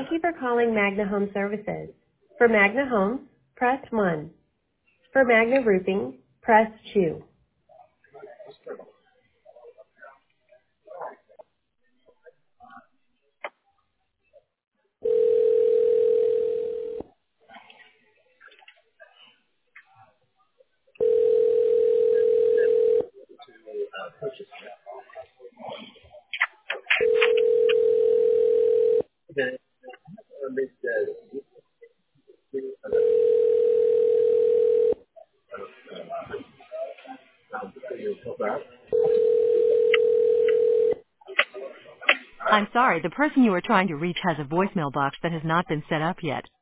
Thank you for calling Magna Home Services. For Magna Homes, press 1. For Magna Roofing, press 2. I'm sorry, the person you are trying to reach has a voicemail box that has not been set up yet.